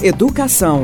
Educação.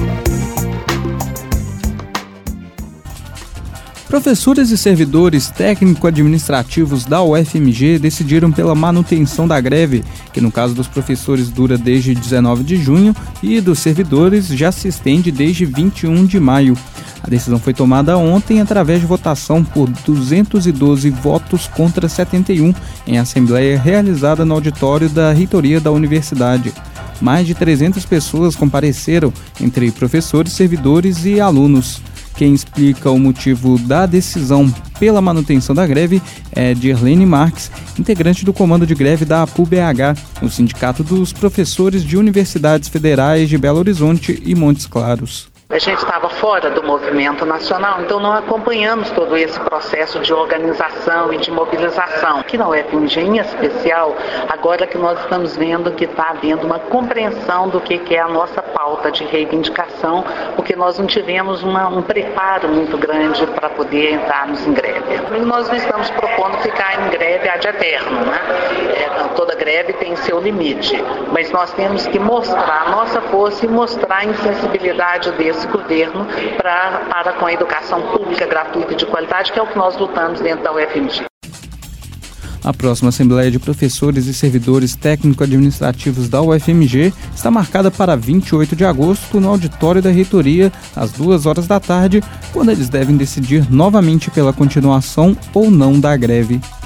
Professores e servidores técnico-administrativos da UFMG decidiram pela manutenção da greve, que no caso dos professores dura desde 19 de junho e dos servidores já se estende desde 21 de maio. A decisão foi tomada ontem através de votação por 212 votos contra 71 em assembleia realizada no auditório da reitoria da universidade. Mais de 300 pessoas compareceram, entre professores, servidores e alunos. Quem explica o motivo da decisão pela manutenção da greve é Dirlene Marques, integrante do comando de greve da APU-BH, o Sindicato dos Professores de Universidades Federais de Belo Horizonte e Montes Claros. A gente estava fora do movimento nacional, então não acompanhamos todo esse processo de organização e de mobilização. Aqui na UFMG, em especial, agora que nós estamos vendo que está havendo uma compreensão do que é a nossa pauta de reivindicação, porque nós não tivemos um preparo muito grande para poder entrarmos em greve. E nós não estamos propondo ficar em greve ad eterno, né? Toda greve tem seu limite, mas nós temos que mostrar a nossa força e mostrar a insensibilidade desse governo para com a educação pública, gratuita e de qualidade, que é o que nós lutamos dentro da UFMG. A próxima Assembleia de Professores e Servidores Técnico-Administrativos da UFMG está marcada para 28 de agosto no auditório da reitoria, às 2 da tarde, quando eles devem decidir novamente pela continuação ou não da greve.